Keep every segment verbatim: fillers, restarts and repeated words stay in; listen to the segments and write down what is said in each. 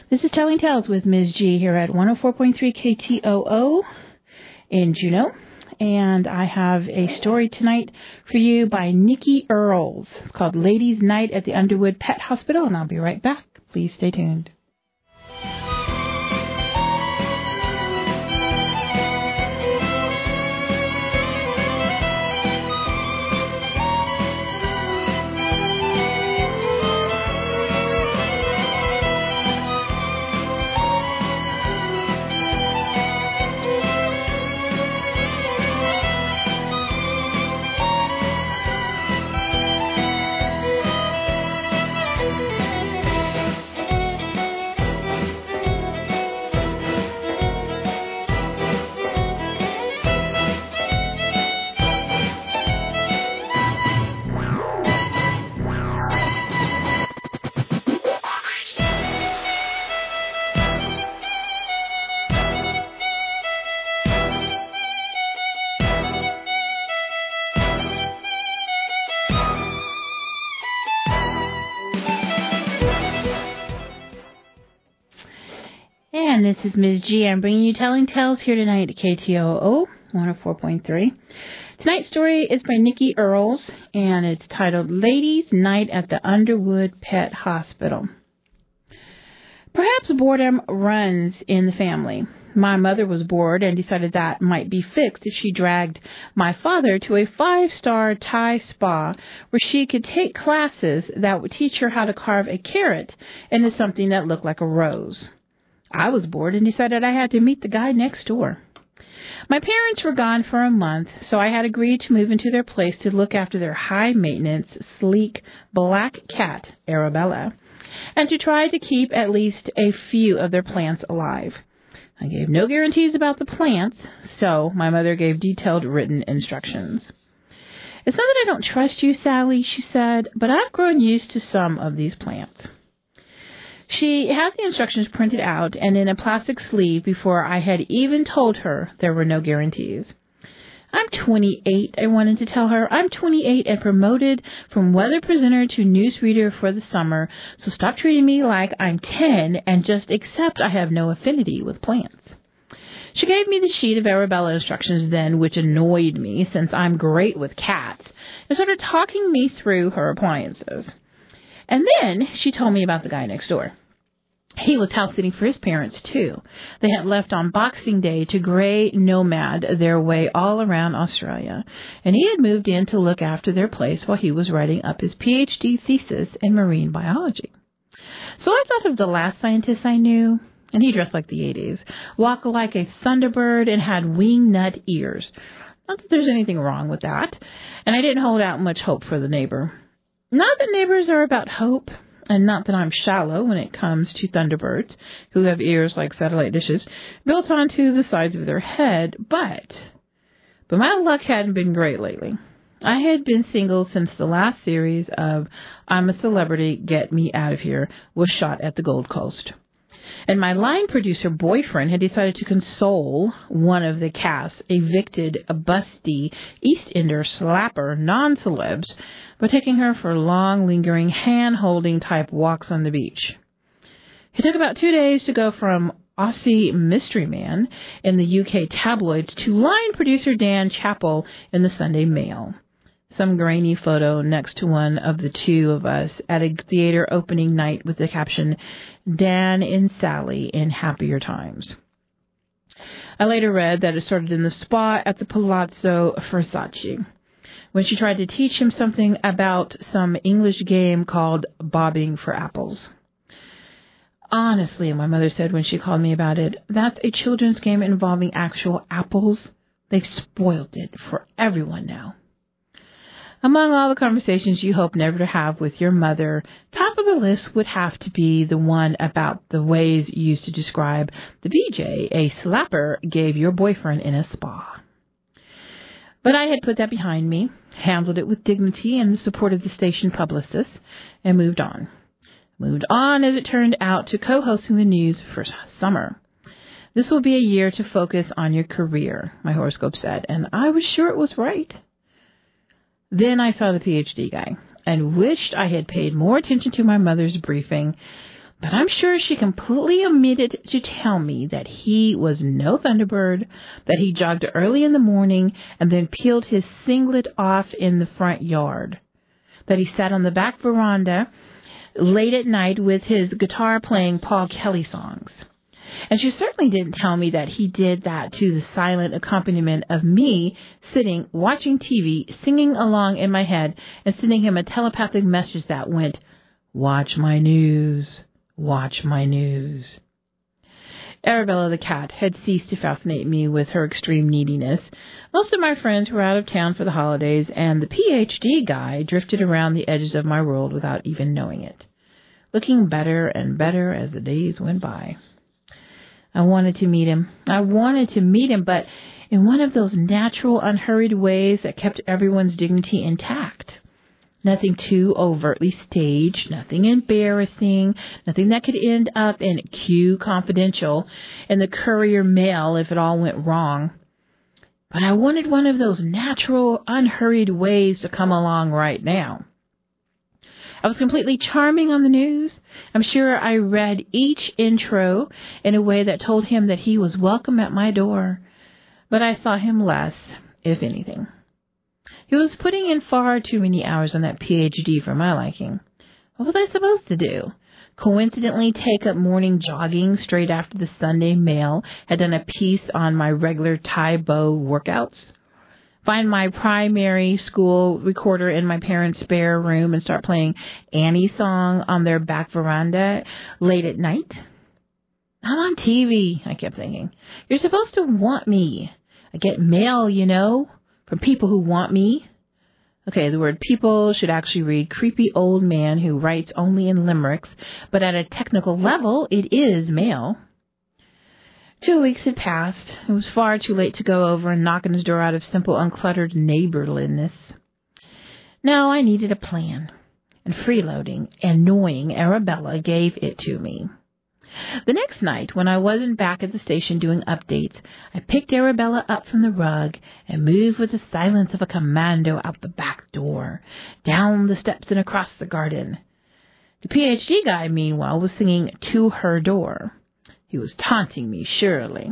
This is Telling Tales with Miz G here at one oh four point three K T O O in Juneau. And I have a story tonight for you by Nikki Earls. It's called Ladies' Night at the Underwood Pet Hospital, and I'll be right back. Please stay tuned. And this is Miz G. I'm bringing you Telling Tales here tonight at K T O O one oh four point three. Tonight's story is by Nikki Earls, and it's titled Ladies' Night at the Underwood Pet Hospital. Perhaps boredom runs in the family. My mother was bored and decided that might be fixed if she dragged my father to a five-star Thai spa where she could take classes that would teach her how to carve a carrot into something that looked like a rose. I was bored and decided I had to meet the guy next door. My parents were gone for a month, so I had agreed to move into their place to look after their high-maintenance, sleek, black cat, Arabella, and to try to keep at least a few of their plants alive. I gave no guarantees about the plants, so my mother gave detailed written instructions. It's not that I don't trust you, Sally, she said, but I've grown used to some of these plants. She had the instructions printed out and in a plastic sleeve before I had even told her there were no guarantees. I'm twenty-eight, I wanted to tell her. I'm twenty-eight and promoted from weather presenter to newsreader for the summer, so stop treating me like I'm ten and just accept I have no affinity with plants. She gave me the sheet of Arabella instructions then, which annoyed me since I'm great with cats, and started talking me through her appliances. And then she told me about the guy next door. He was house-sitting for his parents, too. They had left on Boxing Day to gray nomad their way all around Australia, and he had moved in to look after their place while he was writing up his P H D thesis in marine biology. So I thought of the last scientist I knew, and he dressed like the eighties, walked like a thunderbird, and had wingnut ears. Not that there's anything wrong with that, and I didn't hold out much hope for the neighbor. Not that neighbors are about hope, and not that I'm shallow when it comes to thunderbirds, who have ears like satellite dishes built onto the sides of their head, but, but my luck hadn't been great lately. I had been single since the last series of I'm a Celebrity, Get Me Out of Here was shot at the Gold Coast. And my line producer boyfriend had decided to console one of the cast's evicted, busty, East Ender slapper non-celebs by taking her for long, lingering, hand-holding type walks on the beach. It took about two days to go from Aussie mystery man in the U K tabloids to line producer Dan Chappell in the Sunday Mail. Some grainy photo next to one of the two of us at a theater opening night with the caption, Dan and Sally in happier times. I later read that it started in the spa at the Palazzo Versace, when she tried to teach him something about some English game called bobbing for apples. Honestly, my mother said when she called me about it, that's a children's game involving actual apples. They've spoiled it for everyone now. Among all the conversations you hope never to have with your mother, top of the list would have to be the one about the ways you used to describe the B J a slapper gave your boyfriend in a spa. But I had put that behind me, handled it with dignity and the support of the station publicist, and moved on. Moved on, as it turned out, to co-hosting the news for summer. This will be a year to focus on your career, my horoscope said, and I was sure it was right. Then I saw the P H D guy and wished I had paid more attention to my mother's briefing, But I'm sure she completely omitted to tell me that he was no Thunderbird, that he jogged early in the morning and then peeled his singlet off in the front yard, that he sat on the back veranda late at night with his guitar playing Paul Kelly songs. And she certainly didn't tell me that he did that to the silent accompaniment of me sitting, watching T V, singing along in my head, and sending him a telepathic message that went, "Watch my news. Watch my news." Arabella the cat had ceased to fascinate me with her extreme neediness. Most of my friends were out of town for the holidays, and the P H D guy drifted around the edges of my world without even knowing it, looking better and better as the days went by. I wanted to meet him. I wanted to meet him, but in one of those natural, unhurried ways that kept everyone's dignity intact. Nothing too overtly staged, nothing embarrassing, nothing that could end up in Q Confidential and the Courier Mail if it all went wrong. But I wanted one of those natural, unhurried ways to come along right now. I was completely charming on the news. I'm sure I read each intro in a way that told him that he was welcome at my door. But I saw him less, if anything. He was putting in far too many hours on that P H D for my liking. What was I supposed to do? Coincidentally take up morning jogging straight after the Sunday Mail had done a piece on my regular Tae Bo workouts? Find my primary school recorder in my parents' spare room and start playing Annie's song on their back veranda late at night? I'm on T V, I kept thinking. You're supposed to want me. I get mail, you know, from people who want me. Okay, the word people should actually read creepy old man who writes only in limericks, but at a technical level, it is mail. Two weeks had passed. It was far too late to go over and knock on his door out of simple, uncluttered neighborliness. No, I needed a plan, and freeloading, annoying Arabella gave it to me. The next night, when I wasn't back at the station doing updates, I picked Arabella up from the rug and moved with the silence of a commando out the back door, down the steps and across the garden. The P H D guy, meanwhile, was singing To Her Door. He was taunting me, surely.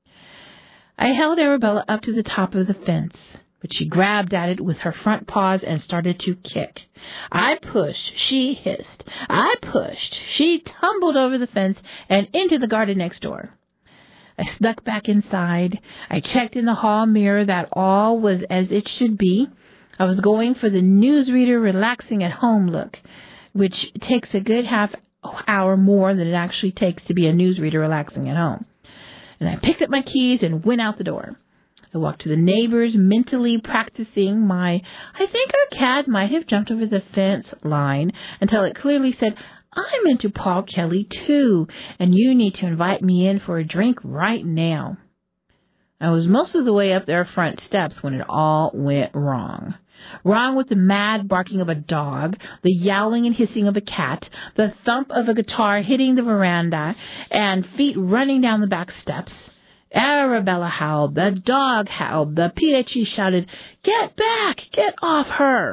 I held Arabella up to the top of the fence, but she grabbed at it with her front paws and started to kick. I pushed. She hissed. I pushed. She tumbled over the fence and into the garden next door. I snuck back inside. I checked in the hall mirror that all was as it should be. I was going for the newsreader relaxing at home look, which takes a good half hour more than it actually takes to be a newsreader relaxing at home. And I picked up my keys and went out the door. I walked to the neighbors, mentally practicing my, I think our cat might have jumped over the fence line until it clearly said, I'm into Paul Kelly too, and you need to invite me in for a drink right now. I was most of the way up their front steps when it all went wrong. Wrong with the mad barking of a dog, the yowling and hissing of a cat, the thump of a guitar hitting the veranda, and feet running down the back steps. Arabella howled, the dog howled, the P H D shouted, Get back! Get off her!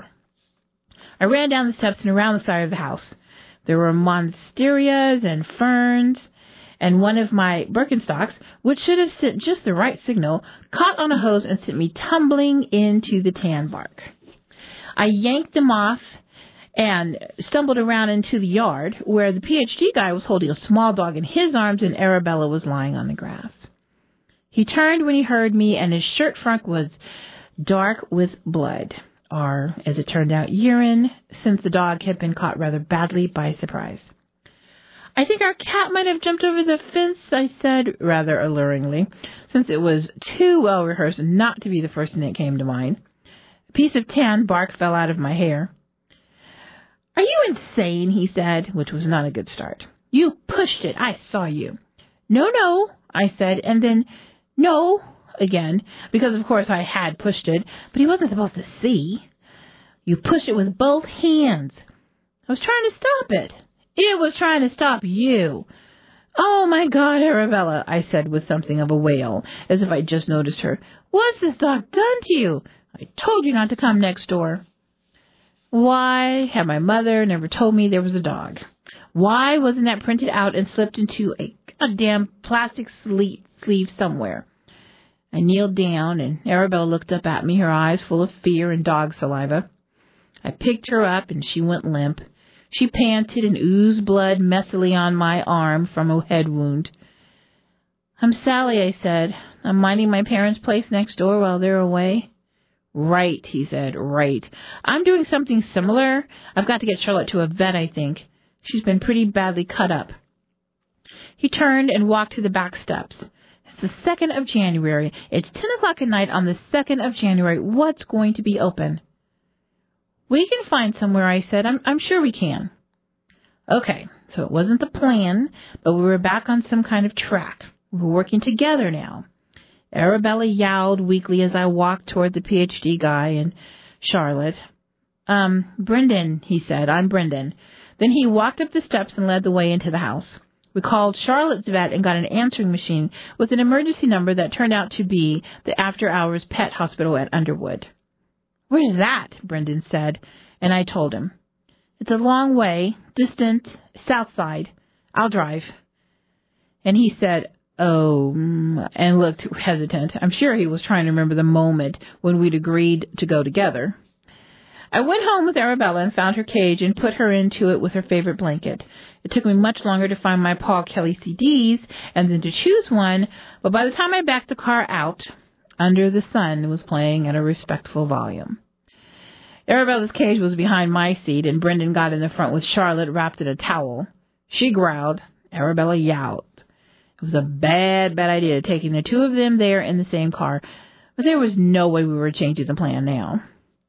I ran down the steps and around the side of the house. There were monsterias and ferns, and one of my Birkenstocks, which should have sent just the right signal, caught on a hose and sent me tumbling into the tan bark. I yanked them off and stumbled around into the yard, where the P H D guy was holding a small dog in his arms and Arabella was lying on the grass. He turned when he heard me, and his shirt front was dark with blood, or, as it turned out, urine, since the dog had been caught rather badly by surprise. I think our cat might have jumped over the fence, I said, rather alluringly, since it was too well rehearsed not to be the first thing that came to mind. A piece of tan bark fell out of my hair. Are you insane? He said, which was not a good start. You pushed it. I saw you. No, no, I said, and then no again, because of course I had pushed it, but he wasn't supposed to see. You pushed it with both hands. I was trying to stop it. It was trying to stop you. Oh, my God, Arabella, I said with something of a wail, as if I'd just noticed her. What's this dog done to you? I told you not to come next door. Why had my mother never told me there was a dog? Why wasn't that printed out and slipped into a goddamn plastic sleeve, sleeve somewhere? I kneeled down, and Arabella looked up at me, her eyes full of fear and dog saliva. I picked her up, and she went limp. She panted and oozed blood messily on my arm from a head wound. I'm Sally, I said. I'm minding my parents' place next door while they're away. Right, he said, right. I'm doing something similar. I've got to get Charlotte to a vet, I think. She's been pretty badly cut up. He turned and walked to the back steps. It's the second of January. It's ten o'clock at night on the second of January. What's going to be open? We can find somewhere, I said. I'm, I'm sure we can. Okay, so it wasn't the plan, but we were back on some kind of track. We were working together now. Arabella yowled weakly as I walked toward the P H D guy and Charlotte. Um, Brendan, he said. I'm Brendan. Then he walked up the steps and led the way into the house. We called Charlotte's vet and got an answering machine with an emergency number that turned out to be the after-hours pet hospital at Underwood. Where's that? Brendan said, and I told him. It's a long way, distant, south side. I'll drive. And he said, oh, and looked hesitant. I'm sure he was trying to remember the moment when we'd agreed to go together. I went home with Arabella and found her cage and put her into it with her favorite blanket. It took me much longer to find my Paul Kelly C Ds and then to choose one, but by the time I backed the car out, Under the Sun was playing at a respectful volume. Arabella's cage was behind my seat, and Brendan got in the front with Charlotte wrapped in a towel. She growled. Arabella yowled. It was a bad, bad idea taking the two of them there in the same car, but there was no way we were changing the plan now.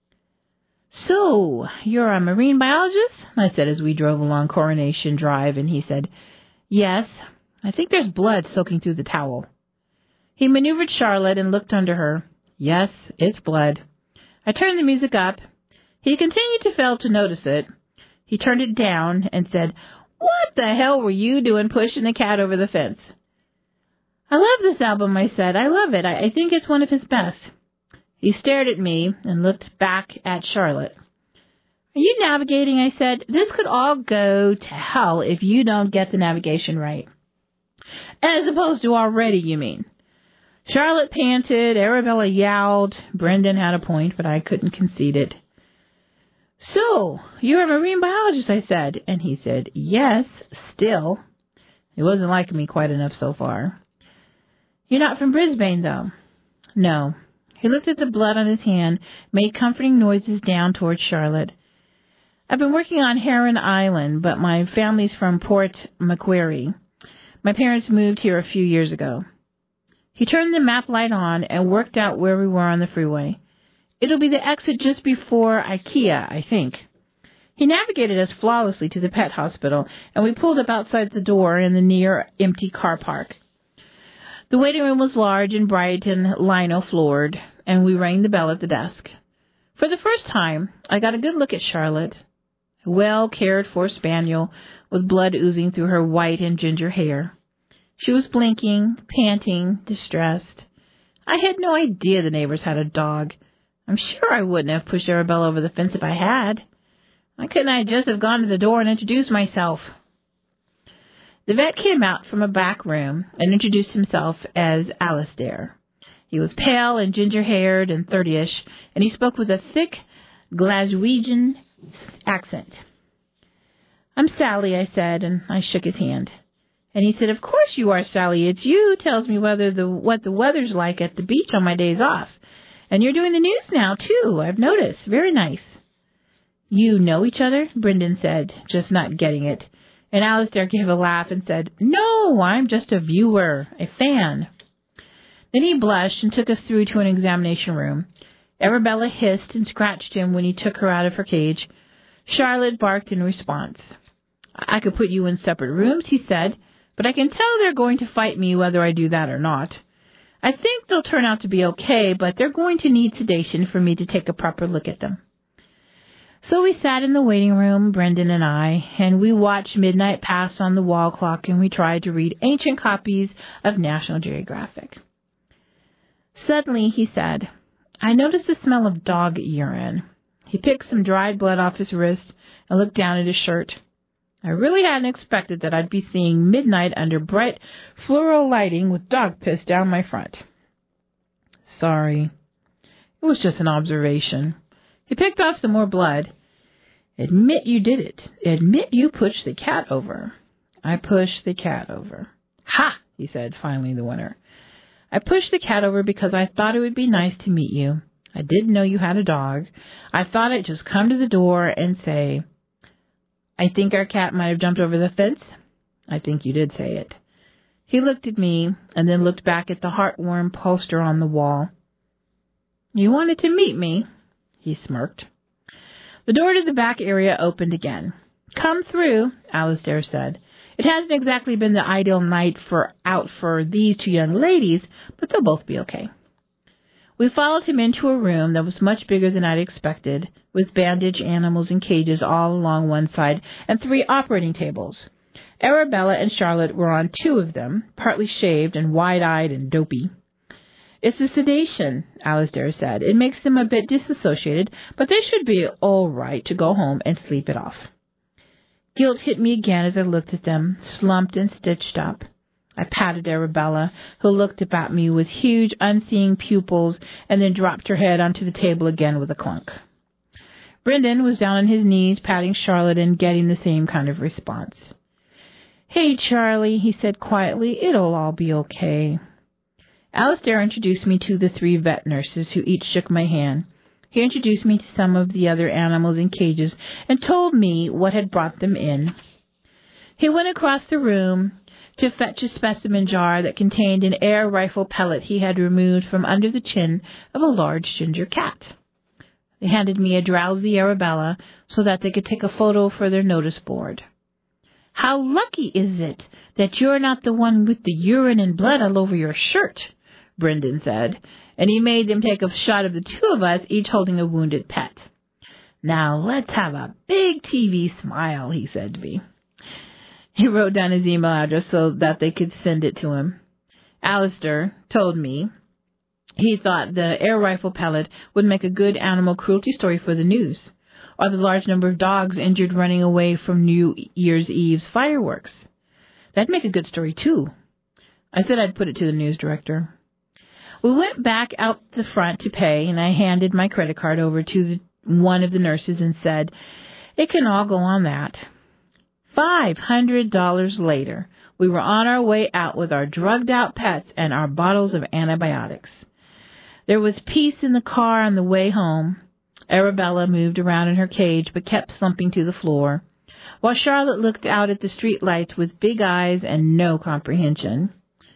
So, you're a marine biologist? I said as we drove along Coronation Drive, and he said, yes, I think there's blood soaking through the towel. He maneuvered Charlotte and looked under her. Yes, it's blood. I turned the music up. He continued to fail to notice it. He turned it down and said, what the hell were you doing pushing the cat over the fence? I love this album, I said. I love it. I, I think it's one of his best. He stared at me and looked back at Charlotte. Are you navigating? I said. This could all go to hell if you don't get the navigation right. As opposed to already, you mean? Charlotte panted. Arabella yowled. Brendan had a point, but I couldn't concede it. So, you're a marine biologist, I said. And he said, yes, still. He wasn't liking me quite enough so far. You're not from Brisbane, though. No. He looked at the blood on his hand, made comforting noises down toward Charlotte. I've been working on Heron Island, but my family's from Port Macquarie. My parents moved here a few years ago. He turned the map light on and worked out where we were on the freeway. It'll be the exit just before IKEA, I think. He navigated us flawlessly to the pet hospital, and we pulled up outside the door in the near empty car park. The waiting room was large and bright and lino-floored, and we rang the bell at the desk. For the first time, I got a good look at Charlotte, a well-cared-for spaniel with blood oozing through her white and ginger hair. She was blinking, panting, distressed. I had no idea the neighbors had a dog. I'm sure I wouldn't have pushed Arabella over the fence if I had. Why couldn't I just have gone to the door and introduced myself? The vet came out from a back room and introduced himself as Alistair. He was pale and ginger-haired and thirtyish, and he spoke with a thick Glaswegian accent. I'm Sally, I said, and I shook his hand. And he said, of course you are, Sally. It's you who tells me whether the what the weather's like at the beach on my days off. And you're doing the news now, too, I've noticed. Very nice. You know each other? Brendan said, just not getting it. And Alistair gave a laugh and said, no, I'm just a viewer, a fan. Then he blushed and took us through to an examination room. Arabella hissed and scratched him when he took her out of her cage. Charlotte barked in response. I could put you in separate rooms, he said, but I can tell they're going to fight me whether I do that or not. I think they'll turn out to be okay, but they're going to need sedation for me to take a proper look at them. So we sat in the waiting room, Brendan and I, and we watched midnight pass on the wall clock, and we tried to read ancient copies of National Geographic. Suddenly, he said, I noticed the smell of dog urine. He picked some dried blood off his wrist and looked down at his shirt. I really hadn't expected that I'd be seeing midnight under bright fluoral lighting with dog piss down my front. Sorry. It was just an observation. He picked off some more blood. Admit you did it. Admit you pushed the cat over. I pushed the cat over. Ha, he said, finally the winner. I pushed the cat over because I thought it would be nice to meet you. I didn't know you had a dog. I thought I'd just come to the door and say, I think our cat might have jumped over the fence. I think you did say it. He looked at me and then looked back at the heartworn poster on the wall. You wanted to meet me, he smirked. The door to the back area opened again. Come through, Alistair said. It hasn't exactly been the ideal night for out for these two young ladies, but they'll both be okay. We followed him into a room that was much bigger than I'd expected, with bandaged animals in cages all along one side and three operating tables. Arabella and Charlotte were on two of them, partly shaved and wide-eyed and dopey. It's the sedation, Alistair said. It makes them a bit disassociated, but they should be all right to go home and sleep it off. Guilt hit me again as I looked at them, slumped and stitched up. I patted Arabella, who looked up at me with huge, unseeing pupils, and then dropped her head onto the table again with a clunk. Brendan was down on his knees, patting Charlotte and getting the same kind of response. Hey, Charlie, he said quietly, it'll all be okay. Alistair introduced me to the three vet nurses, who each shook my hand. He introduced me to some of the other animals in cages and told me what had brought them in. He went across the room to fetch a specimen jar that contained an air rifle pellet he had removed from under the chin of a large ginger cat. They handed me a drowsy Arabella so that they could take a photo for their notice board. How lucky is it that you're not the one with the urine and blood all over your shirt, Brendan said, and he made them take a shot of the two of us, each holding a wounded pet. Now let's have a big T V smile, he said to me. He wrote down his email address so that they could send it to him. Alistair told me he thought the air rifle pellet would make a good animal cruelty story for the news, or the large number of dogs injured running away from New Year's Eve's fireworks. That'd make a good story, too. I said I'd put it to the news director. We went back out the front to pay, and I handed my credit card over to the, one of the nurses and said, it can all go on that. Five hundred dollars later, we were on our way out with our drugged-out pets and our bottles of antibiotics. There was peace in the car on the way home. Arabella moved around in her cage but kept slumping to the floor, while Charlotte looked out at the street lights with big eyes and no comprehension.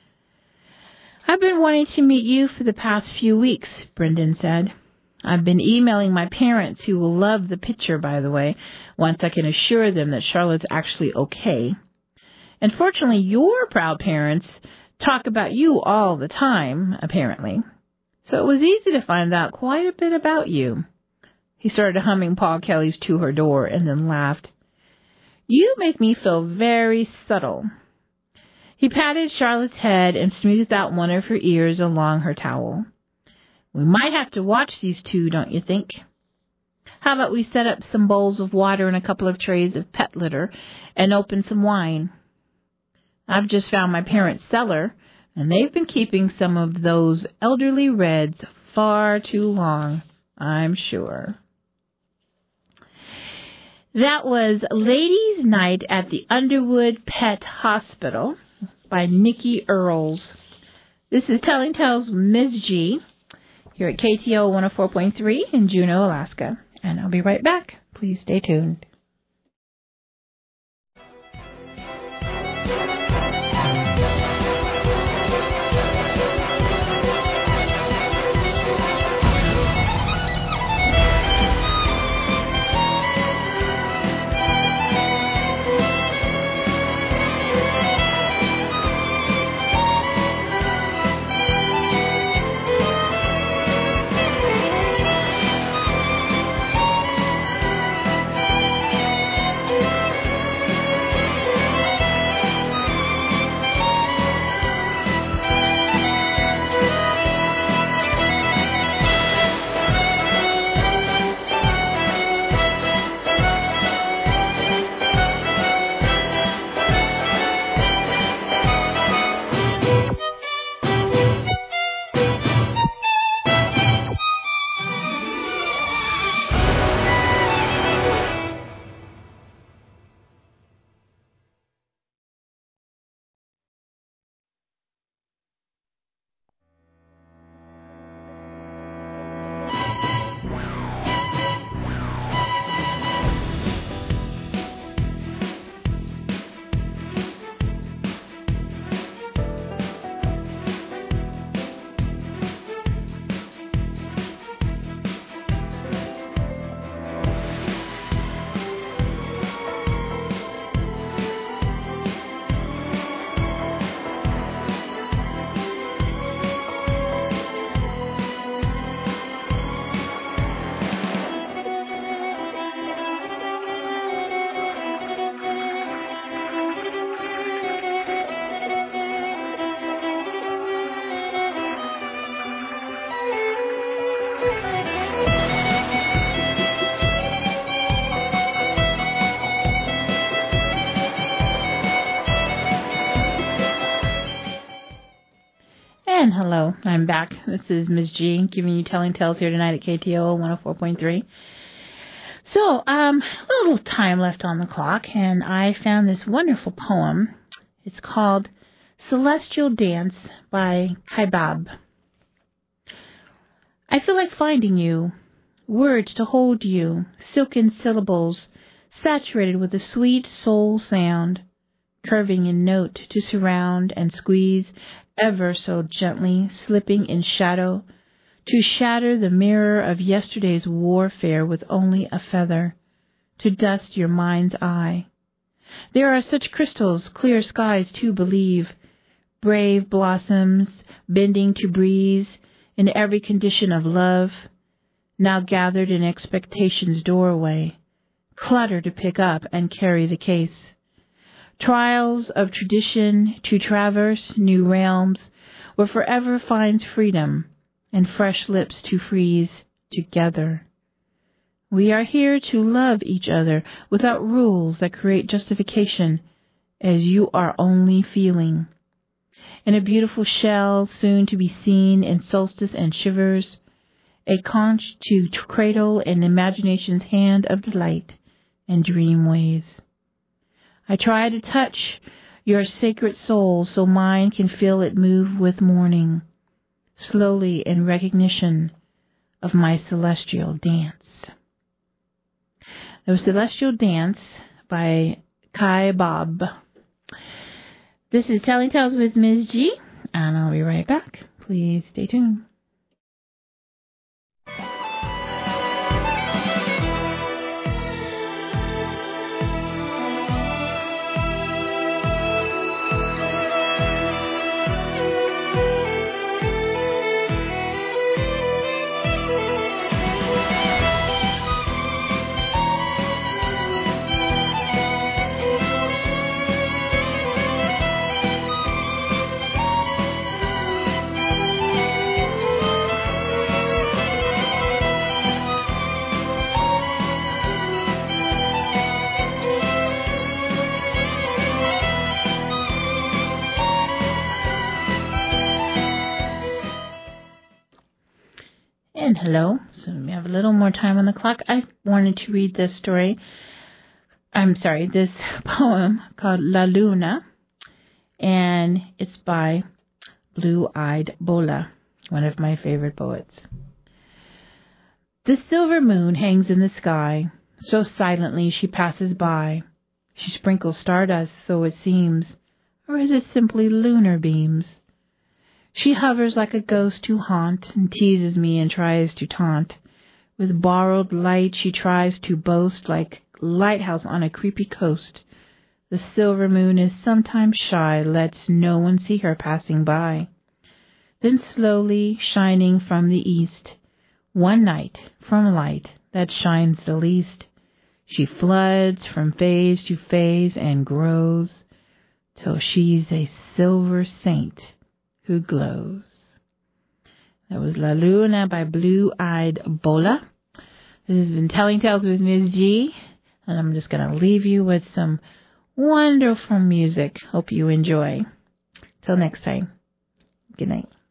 I've been wanting to meet you for the past few weeks, Brendan said. I've been emailing my parents, who will love the picture, by the way, once I can assure them that Charlotte's actually okay. And fortunately, your proud parents talk about you all the time, apparently. So it was easy to find out quite a bit about you. He started humming Paul Kelly's To Her Door and then laughed. You make me feel very subtle. He patted Charlotte's head and smoothed out one of her ears along her towel. We might have to watch these two, don't you think? How about we set up some bowls of water and a couple of trays of pet litter and open some wine? I've just found my parents' cellar, and they've been keeping some of those elderly reds far too long, I'm sure. That was Ladies' Night at the Underwood Pet Hospital by Nikki Earls. This is Telling Tales with Miz G here at K T O one oh four point three in Juneau, Alaska. And I'll be right back. Please stay tuned. And hello, I'm back. This is Miz G giving you Telling Tales here tonight at K T O O one oh four point three. So, um, a little time left on the clock, and I found this wonderful poem. It's called Celestial Dance by Kaibab. I feel like finding you, words to hold you, silken syllables, saturated with a sweet soul sound, curving in note to surround and squeeze ever so gently, slipping in shadow, to shatter the mirror of yesterday's warfare with only a feather, to dust your mind's eye. There are such crystals, clear skies to believe, brave blossoms, bending to breeze, in every condition of love, now gathered in expectation's doorway, clutter to pick up and carry the case. Trials of tradition to traverse new realms where forever finds freedom and fresh lips to freeze together. We are here to love each other without rules that create justification, as you are only feeling. In a beautiful shell soon to be seen in solstice and shivers, a conch to cradle in imagination's hand of delight and dream ways. I try to touch your sacred soul so mine can feel it move with morning, slowly in recognition of my celestial dance. The Celestial Dance by Kaibab. This is Telling Tales with Miz G, and I'll be right back. Please stay tuned. And hello, so we have a little more time on the clock. I wanted to read this story, I'm sorry, this poem called La Luna, and it's by Blue-Eyed Bola, one of my favorite poets. The silver moon hangs in the sky, so silently she passes by. She sprinkles stardust, so it seems, or is it simply lunar beams? She hovers like a ghost to haunt, and teases me and tries to taunt. With borrowed light she tries to boast, like lighthouse on a creepy coast. The silver moon is sometimes shy, lets no one see her passing by. Then slowly, shining from the east, one night, from light that shines the least, she floods from phase to phase and grows, till she's a silver saint who glows. That was La Luna by Blue-Eyed Bola. This has been Telling Tales with Miz G, and I'm just going to leave you with some wonderful music. Hope you enjoy. Till next time, good night.